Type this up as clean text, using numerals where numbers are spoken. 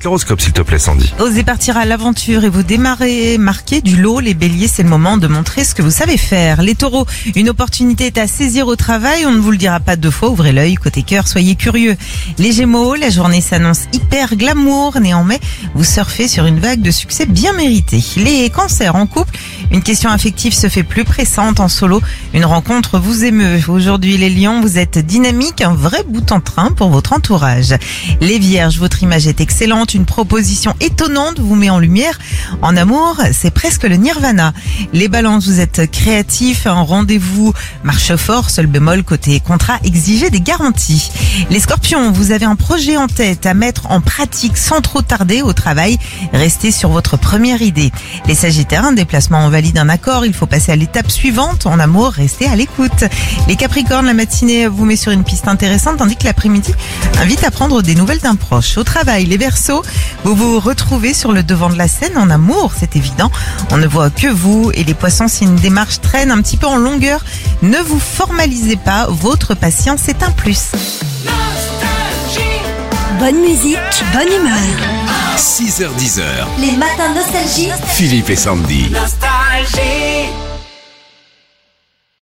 L'horoscope, s'il te plaît, Sandy. Osez partir à l'aventure et vous démarrez marqué du lot. Les béliers, c'est le moment de montrer ce que vous savez faire. Les taureaux, une opportunité est à saisir au travail. On ne vous le dira pas deux fois, ouvrez l'œil. Côté cœur, soyez curieux. Les gémeaux, la journée s'annonce hyper glamour. Né en mai, vous surfez sur une vague de succès bien méritée. Les cancers en couple, une question affective se fait plus pressante. En solo, une rencontre vous émeut. Aujourd'hui, les lions, vous êtes dynamique, un vrai bout en train pour votre entourage. Les vierges, votre image est excellente. Une proposition étonnante vous met en lumière. En amour, c'est presque le nirvana. Les balances, vous êtes créatifs, un rendez-vous marche fort, seul bémol côté contrat, exigez des garanties. Les scorpions, vous avez un projet en tête à mettre en pratique sans trop tarder au travail. Restez sur votre première idée. Les sagittaires, un déplacement valide un accord, il faut passer à l'étape suivante. En amour, restez à l'écoute. Les capricornes, la matinée vous met sur une piste intéressante, tandis que l'après-midi invite à prendre des nouvelles d'un proche. Au travail, les verseaux, vous vous retrouvez sur le devant de la scène. En amour, c'est évident, on ne voit que vous. Et les poissons, si une démarche traîne un petit peu en longueur, ne vous formalisez pas, votre patience est un plus. Bonne musique, bonne humeur. 6h-10h, Les matins nostalgie. Philippe et Sandy. Nostalgie.